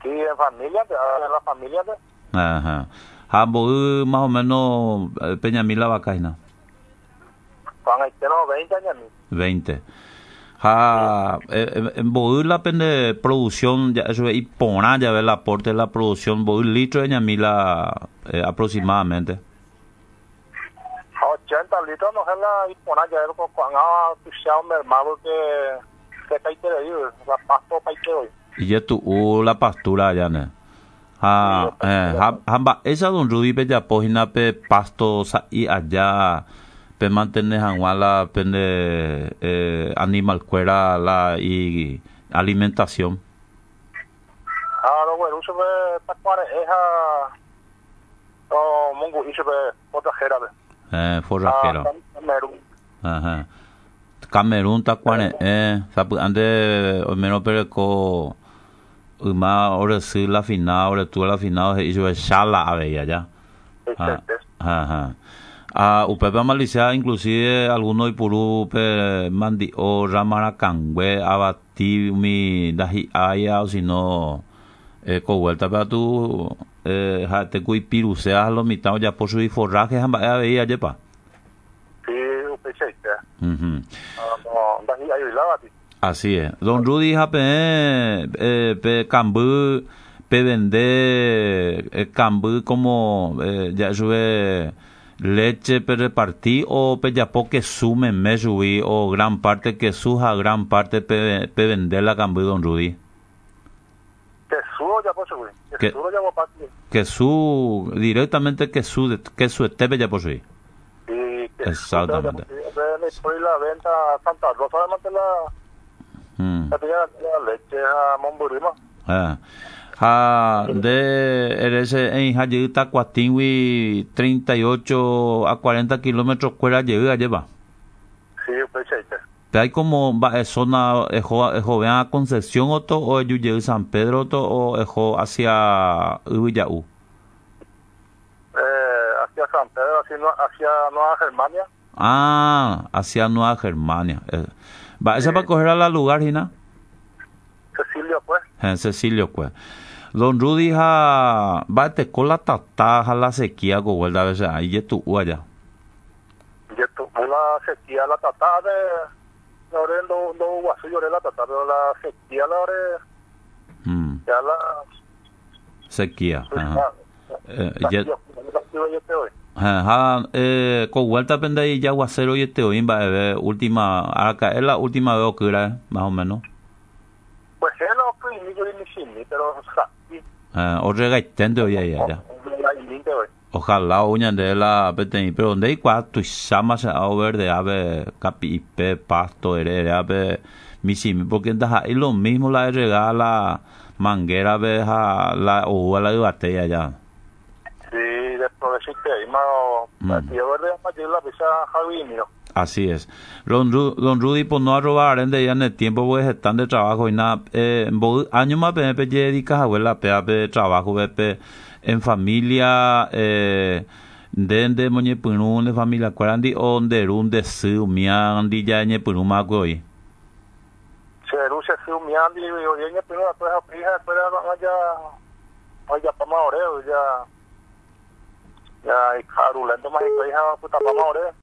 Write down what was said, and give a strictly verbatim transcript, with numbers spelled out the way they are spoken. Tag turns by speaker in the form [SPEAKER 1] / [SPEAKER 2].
[SPEAKER 1] Sí, en familia, en la familia.
[SPEAKER 2] Ajá. Hambo más o menos Peñamil la vacaina.
[SPEAKER 1] Con el teléfono veinte años.
[SPEAKER 2] veinte. Ha, en Bohul la pende producción, ya eso y pona ya ve el aporte de la producción, Bohul litro de ñamila eh, aproximadamente.
[SPEAKER 1] ochenta litros no es la y pona ya lo con a tuchao mermado que que caite de ahí, la pasto paite hoy.
[SPEAKER 2] Y ya tu uh, la pastura ya ne. Ha, eh, ha, hamba esa don Rudy pe ya página pe pasto sa y allá pe mantener la pende eh, animal cuera la y alimentación.
[SPEAKER 1] Ah, lo bueno, eso ve tacuare eja o mongo y se ve otra jera de.
[SPEAKER 2] Eh, forrajero.
[SPEAKER 1] Camerún.
[SPEAKER 2] Ajá. Camerún tacuare eh, sapu ande o menos pero ko uma ahora sí la final, ahora tú la final y yo shala a ver ya. Ajá. Ah, upepa malicia inclusive algunos ipuru pe mandi o ramara kangwe abati mi dahi aya o si no eh ko vuelta para tu eh ha te kui piru sea lo mitad ya por su forraje hamba a ver ya pa.
[SPEAKER 1] Sí, upecheite.
[SPEAKER 2] Mhm.
[SPEAKER 1] Ah, no, dahi ayo ilabati.
[SPEAKER 2] Así es. Don Rudy Jape, eh, pe Cambú, pe vende eh, Cambú como eh, ya sube leche pe repartir o pe ya po que sume me subí o gran parte que suja gran parte pe, pe vender la Cambú Don Rudy.
[SPEAKER 1] Que subo ya por subir. Que subo ya por partir.
[SPEAKER 2] Que su directamente que su que su estepe ya por subir.
[SPEAKER 1] Sí, que
[SPEAKER 2] exactamente.
[SPEAKER 1] Después la venta a Santa Rosa de la
[SPEAKER 2] Mm.
[SPEAKER 1] la leche a Monburima.
[SPEAKER 2] Ah. Ha de eres en Hayita Cuatingui treinta y ocho a cuarenta kilómetros fuera llega lleva.
[SPEAKER 1] Sí, pues
[SPEAKER 2] Te hay como va zona ejo ejo vean Concepción oto o llega San Pedro oto o ejo hacia Ubillaú.
[SPEAKER 1] Eh, hacia San Pedro, hacia, hacia Nueva Germania.
[SPEAKER 2] Ah, hacia Nueva Germania. Eh. Va, esa sí. Para coger a la lugar, Gina.
[SPEAKER 1] Cecilio, pues.
[SPEAKER 2] En Cecilio, pues. Don Rudy, ha, va te con la tata, a la sequía, con vuelta a veces, ahí ya tu allá.
[SPEAKER 1] Ya tu, la sequía, la tata de, ahora no, no, guaso, lloré la tata, pero la sequía, la ahora,
[SPEAKER 2] mm.
[SPEAKER 1] ya la.
[SPEAKER 2] Sequía,
[SPEAKER 1] pues,
[SPEAKER 2] ajá.
[SPEAKER 1] La,
[SPEAKER 2] eh,
[SPEAKER 1] la,
[SPEAKER 2] ya.
[SPEAKER 1] Yo, yo, yo te hoy.
[SPEAKER 2] Ajá, eh, con vuelta pende ahí ya aguacero y este hoy va a ver última, acá es la última vez que era, más o menos.
[SPEAKER 1] Pues es lo que ni yo ni sin pero o sea,
[SPEAKER 2] eh, o regaitende hoy ahí ya. Ojalá uña de la peteni, pero donde hay cuatro y sama se a ver de ave capi pe pasto ere ave misimi porque entonces ahí lo mismo la regala manguera veja la o la batalla ya. Así es. Don, Ru, don Rudy, por no robar en de ya en el tiempo, pues están de trabajo y nada. Eh, años más, pe, pe, dedicas a ver la pe, pe, trabajo, pe, en familia, eh, de, de, moñe, punun, de familia, cuarandi, o de, run, de, su, mian, di, ya, ñe, punun, ma, goy.
[SPEAKER 1] Se, ruce, su, mian, di, yo, ñe, punun, pues, a pija, pues, ya, ya, pa, ma, oreo, ya, ya, y carulento, más, y, pues, ya, puta, pa, ma, oreo.